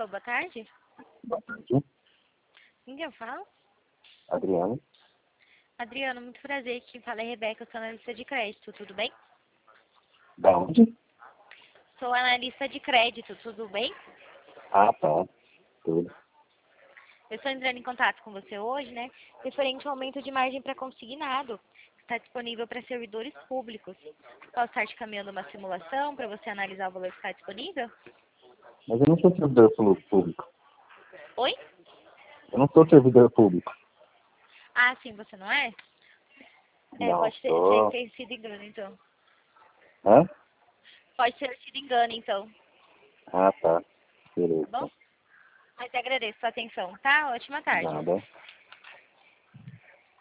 Alô, boa tarde. Boa tarde. Quem que eu falo? Adriano. Adriano, muito prazer. Quem fala é Rebeca, eu sou analista de crédito, tudo bem? Da onde? Sou analista de crédito, tudo bem? Ah, tá. Tudo. Eu estou entrando em contato com você hoje, né? Referente ao aumento de margem para consignado. Está disponível para servidores públicos. Posso estar te caminhando uma simulação para você analisar o valor que está disponível? Mas eu não sou servidor público. Oi? Eu não sou servidor público. Ah, sim, você não é? É, Não, pode sou... ter sido engano, então. Hã? Pode ter sido engano, então. Ah, tá. Tá bom? Beleza. Mas agradeço a sua atenção, tá? Ótima tarde. Nada.